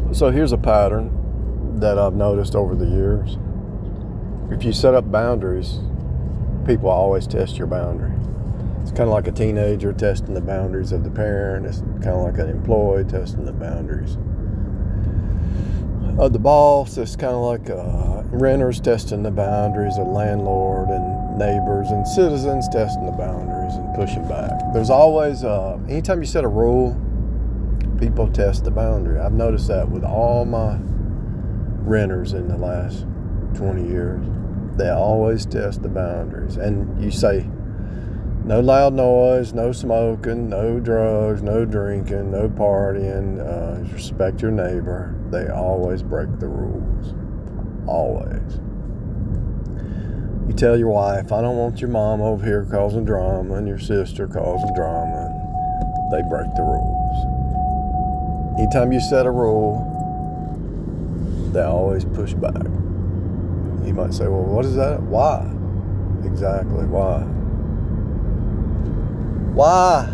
So here's a pattern that I've noticed over the years. If you set up boundaries, people always test your boundary. It's kind of like a teenager testing the boundaries of the parent. It's kind of like an employee testing the boundaries of the boss. It's kind of like renters testing the boundaries of landlord and neighbors, and citizens testing the boundaries and pushing back. There's always, anytime you set a rule, people test the boundary. I've noticed that with all my renters in the last 20 years. They always test the boundaries. And you say, no loud noise, no smoking, no drugs, no drinking, no partying, respect your neighbor. They always break the rules. Always. You tell your wife, I don't want your mom over here causing drama and your sister causing drama. And they break the rules. Anytime you set a rule, they always push back. You might say, well, what is that? Why? Exactly, why? Why?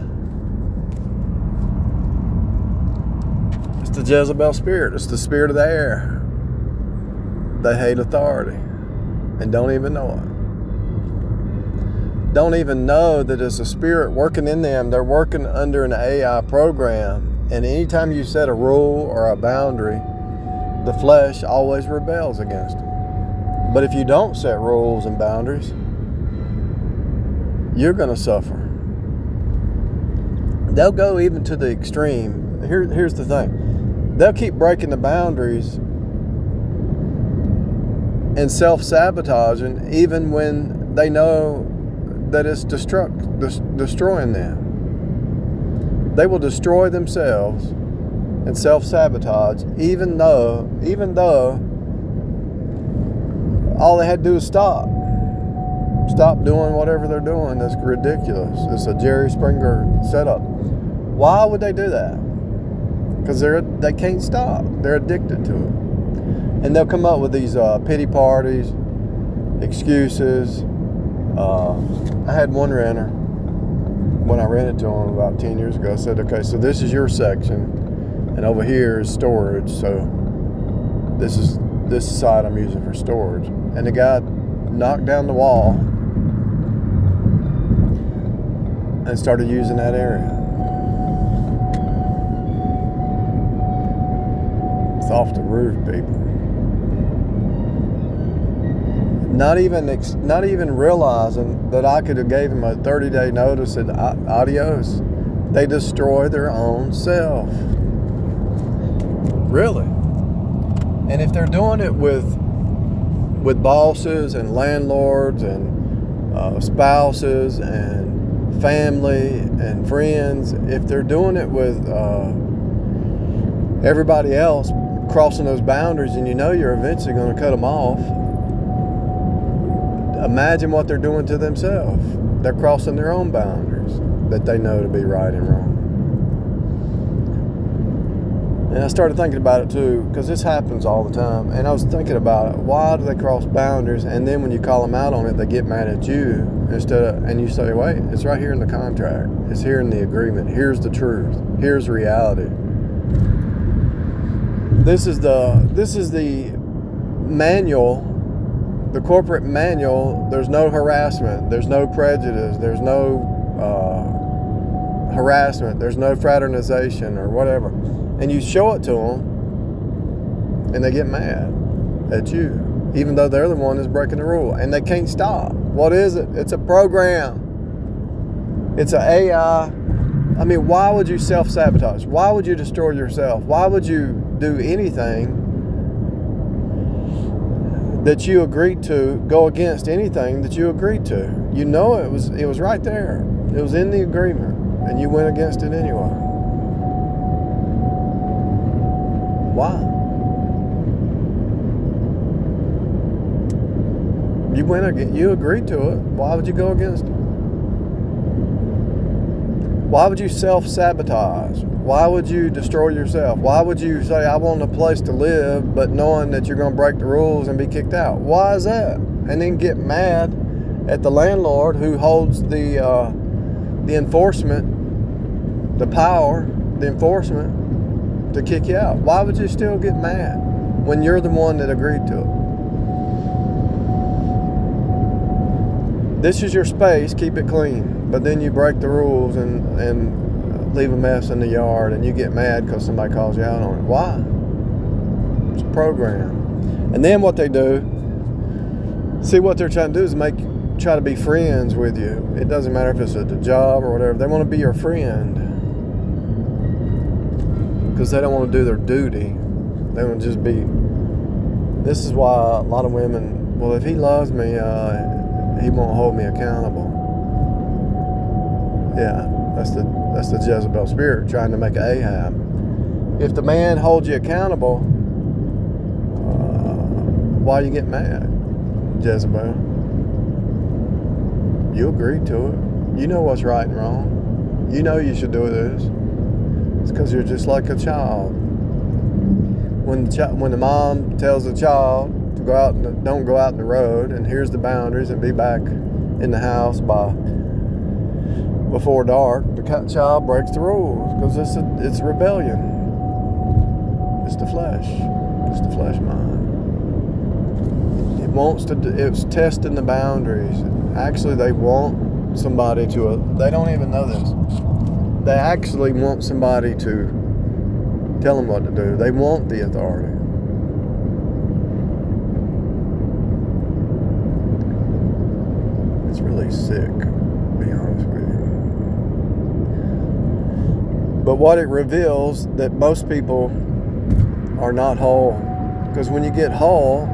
It's the Jezebel spirit. It's the spirit of the air. They hate authority and don't even know it. Don't even know that it's a spirit working in them. They're working under an AI program. And anytime you set a rule or a boundary, the flesh always rebels against it. But if you don't set rules and boundaries, you're going to suffer. They'll go even to the extreme. Here's the thing. They'll keep breaking the boundaries and self-sabotaging even when they know that it's destroying them. They will destroy themselves and self-sabotage even though all they had to do is stop doing whatever they're doing. That's ridiculous. It's a Jerry Springer setup. Why would they do that? Because they can't stop. They're addicted to it. And they'll come up with these pity parties, excuses. I had one renter, when I rented to him about 10 years ago, I said, okay, so this is your section, and over here is storage, so this side I'm using for storage. And the guy knocked down the wall and started using that area. It's off the roof, people. Not even realizing that I could have gave him a 30-day notice and adios. They destroy their own self. Really. And if they're doing it with bosses and landlords and spouses and family and friends, if they're doing it with everybody else, crossing those boundaries, and you know you're eventually going to cut them off, imagine what they're doing to themselves. They're crossing their own boundaries that they know to be right and wrong. And I started thinking about it too, because this happens all the time. And I was thinking about it. Why do they cross boundaries? And then when you call them out on it, they get mad at you and you say, wait, it's right here in the contract. It's here in the agreement. Here's the truth. Here's reality. This is the manual. The corporate manual. There's no harassment. There's no prejudice. There's no harassment. There's no fraternization or whatever. And you show it to them, and they get mad at you, even though they're the one that's breaking the rule, and they can't stop. What is it? It's a program. It's an AI. I mean, why would you self-sabotage? Why would you destroy yourself? Why would you do anything that you agreed to, go against anything that you agreed to? You know it was right there. It was in the agreement, and you went against it anyway. Why? You agreed to it. Why would you go against it? Why would you self-sabotage? Why would you destroy yourself? Why would you say, I want a place to live, but knowing that you're going to break the rules and be kicked out? Why is that? And then get mad at the landlord who holds the enforcement, the power, the enforcement to kick you out. Why would you still get mad when you're the one that agreed to it? This is your space, keep it clean. But then you break the rules and leave a mess in the yard, and you get mad because somebody calls you out on it. Why? It's a program. And then what they do, see what they're trying to do is try to be friends with you. It doesn't matter if it's at the job or whatever. They want to be your friend because they don't want to do their duty. They want to just be. This is why a lot of women, well, if he loves me, he won't hold me accountable. Yeah, that's the Jezebel spirit trying to make Ahab. If the man holds you accountable, why you get mad, Jezebel? You agreed to it. You know what's right and wrong. You know you should do this. It's because you're just like a child. When the mom tells the child to go out, don't go out in the road, and here's the boundaries, and be back in the house before dark, the child breaks the rules because it's rebellion. It's the flesh. It's the flesh mind. It's testing the boundaries. Actually, they want somebody they don't even know this. They actually want somebody to tell them what to do. They want the authority. It's really sick, to be honest with you. But what it reveals, that most people are not whole. Because when you get whole,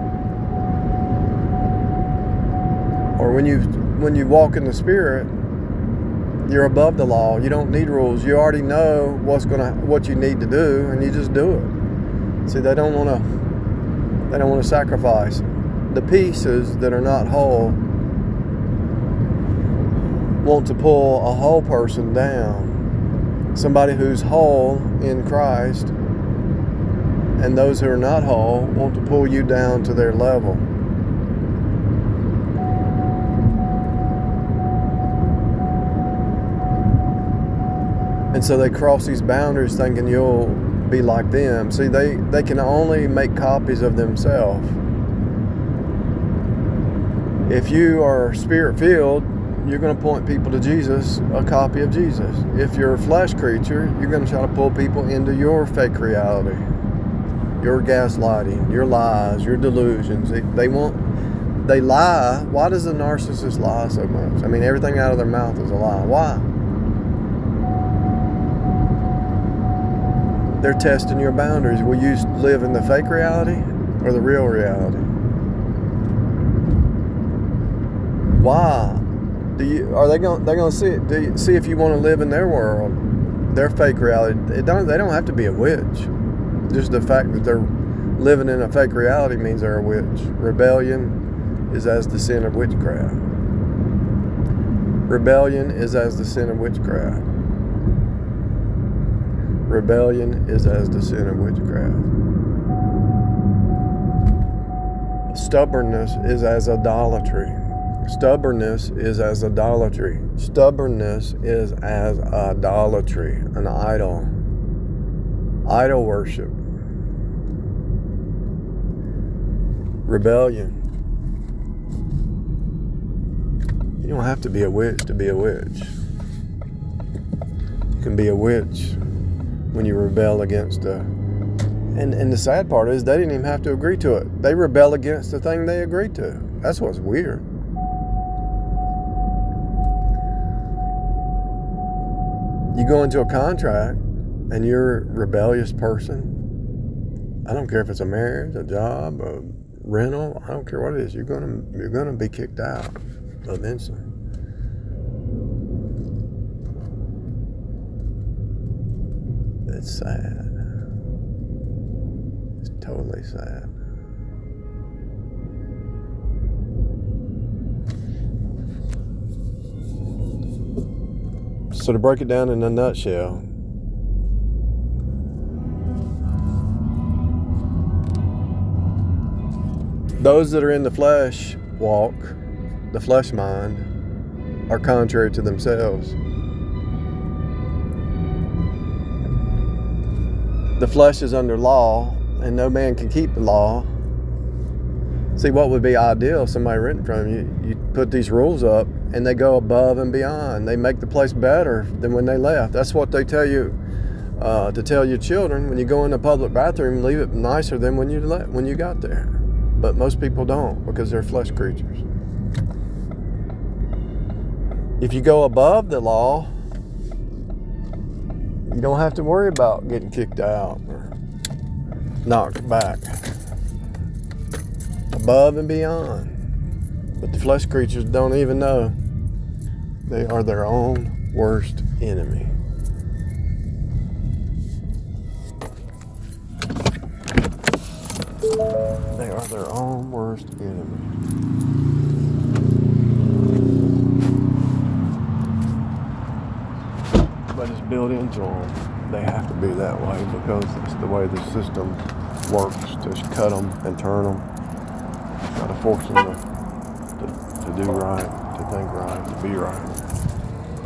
or when you walk in the Spirit, you're above the law. You don't need rules. You already know what you need to do, and you just do it. See, they don't want to sacrifice. The pieces that are not whole want to pull a whole person down. Somebody who's whole in Christ, and those who are not whole want to pull you down to their level. And so they cross these boundaries thinking you'll be like them. See, they can only make copies of themselves. If you are Spirit-filled, you're going to point people to Jesus, a copy of Jesus. If you're a flesh creature, you're going to try to pull people into your fake reality, your gaslighting, your lies, your delusions. They lie. Why does a narcissist lie so much? I mean, everything out of their mouth is a lie. Why? They're testing your boundaries. Will you live in the fake reality or the real reality? Why? They're going to see it? Do you see if you want to live in their world, their fake reality? They don't have to be a witch. Just the fact that they're living in a fake reality means they're a witch. Rebellion is as the sin of witchcraft. Rebellion is as the sin of witchcraft. Rebellion is as the sin of witchcraft. Stubbornness is as idolatry. Stubbornness is as idolatry. Stubbornness is as idolatry, an idol. Idol worship. Rebellion. You don't have to be a witch to be a witch. You can be a witch when you rebel against and the sad part is they didn't even have to agree to it. They rebel against the thing they agreed to. That's what's weird. You go into a contract and you're a rebellious person. I don't care if it's a marriage, a job, a rental. I don't care what it is. You're gonna be kicked out eventually. It's sad. It's totally sad. So to break it down in a nutshell, those that are in the flesh walk, the flesh mind, are contrary to themselves. the flesh is under law, and no man can keep the law. See, what would be ideal if somebody renting from you, you put these rules up, and they go above and beyond. They make the place better than when they left. That's what they tell you to tell your children when you go in the public bathroom. Leave it nicer than when you got there. But most people don't, because they're flesh creatures. If you go above the law, you don't have to worry about getting kicked out or knocked back. Above and beyond. But the flesh creatures don't even know they are their own worst enemy. They are their own worst enemy. But it's built into them. They have to be that way because it's the way the system works, to cut them and turn them. Try to force them to do right, to think right, to be right.